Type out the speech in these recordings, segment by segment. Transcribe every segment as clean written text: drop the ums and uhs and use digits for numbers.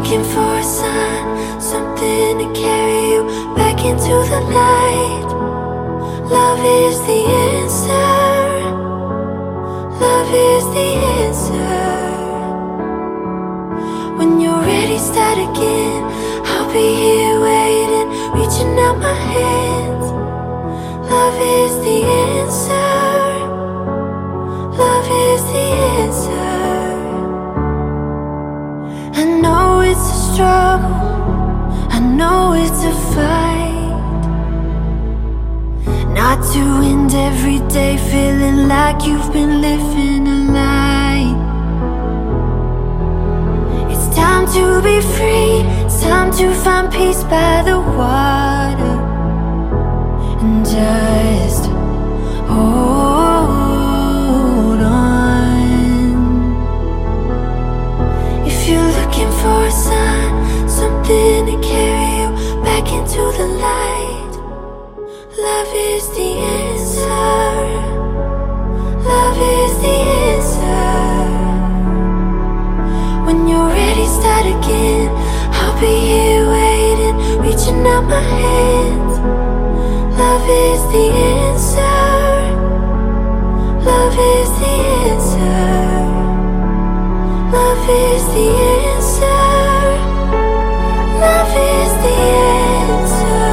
looking for a sign, something to carry you back into the light. Love is the answer. Love is the answer. When you're ready, start again. I'll be here waiting, reaching out my hands. Love is the answer. Love is the answer. I know it's a struggle, I know it's a fight, not to end every day feeling like you've been living a lie. It's time to be free, it's time to find peace by the water, and just hold on. If you're looking for a sign, something to carry you back into the light, love is the answer. Love is the answer. When you're ready, start again. I'll be here waiting, reaching out my hands. Love is the answer. Love is the answer. Love is the answer. Love is the answer.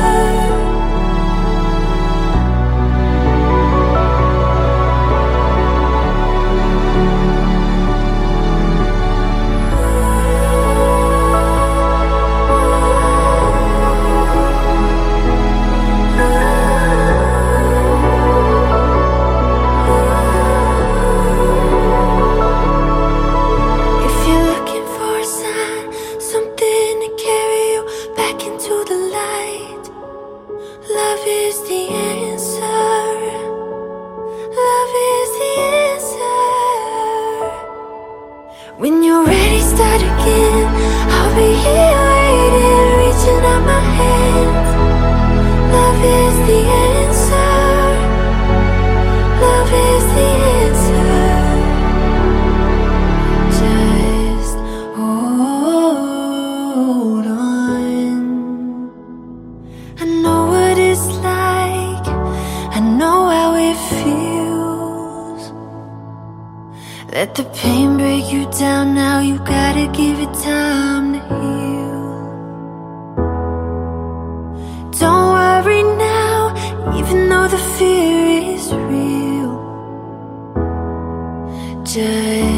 If you're looking for a sign, something to carry you back into the light, love is the answer. Love is the answer. When you're ready, start again. I'll be here waiting, reaching out my hands. Love is the answer. Love is the answer. Just hold on. I know what it's like, I know how it feels. Let the pain break you down now, you gotta give it time to heal. Don't worry now, even though the fear is real. Just